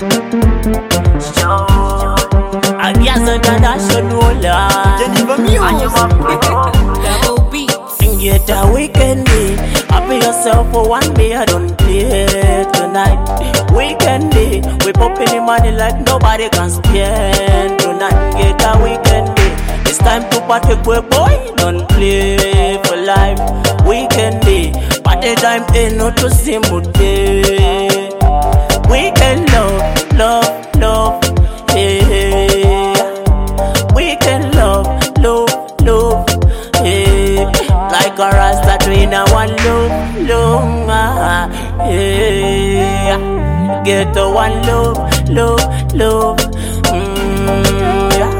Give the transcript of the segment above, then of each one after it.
I guess international Geneva Music. Double beats. get a weekend day. Happy yourself for one day. I don't play tonight. Weekend day, we popping the money like nobody can spend tonight. Get a weekend day. It's time to party, quick boy. Don't play for life. Weekend day, party time ain't no to see mood day. Weekend love, love, love, yeah. Weekend love, love, love, yeah. Like a rasta train and one love, love, yeah. Get to one love, love, love, yeah.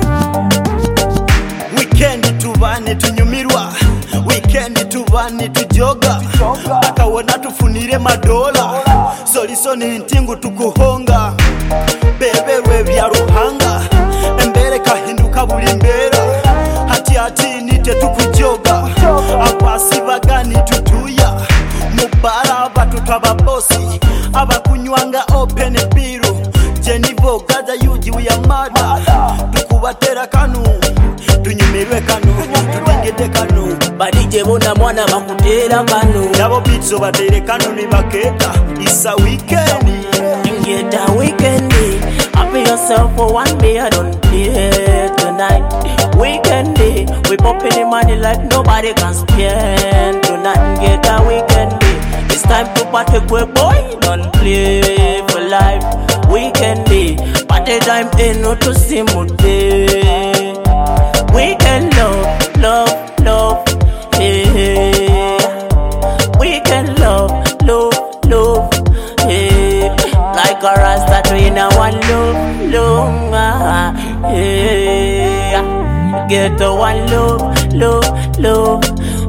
Weekend tubane tunyumirwa, weekend tubane tujoga, akawona tufunire madola, solisoni ntingu tukuhonga, bebewe bya ruhanga, embere kahinduka buli mbera, hati nite tukujoga, akwasi bagani tutuya, mubara batutaba bosi, abakunywanga open biru, Jenivo gaza yuji uyamada, tukubatera kanu, tunyumirwe kanu, tudingete kanu, badije bona mwana bakutera kanu, nabo bitso batere kanu ni baketa, isa weekend. Get a weekend day. Happy yourself for one day. I don't play tonight. Weekend day, we popping the money like nobody can spend tonight. Get a weekend day. It's time to party, quick boy. Don't play for life. Weekend day, party time ain't no to see mood day. Weekend love, love, love, yeah. Weekend love, love, love, yeah. Like a rasta train and one love, love, yeah. Get to one love, love, love,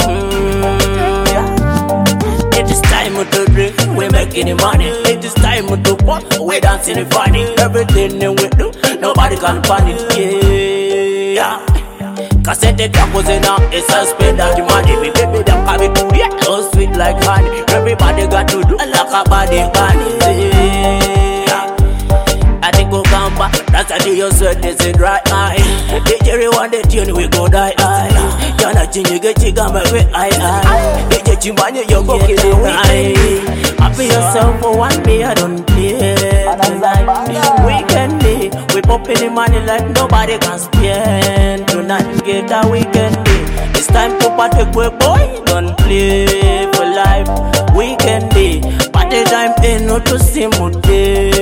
yeah. It is time to drink, we making the money. It is time to pop, we dancing the funny. Everything that we do, nobody can panic, yeah. Cassette tacos in a spend that money. Me baby them have it, yeah, so sweet like honey. Everybody got to do like a body bunny, yeah. I think we'll come back, that's a day you said this is right eye. DJ want the tune, we go die eye. Yana chingy get chiga me we eye. DJ chimbanye you go kill it. Happy yourself for one day, I don't play tonight. Weekend day, we popping the money like nobody can spend tonight. Get a weekend day, it's time to party, quick boy. Don't play for life. Weekend day, party time ain't no to see mood day.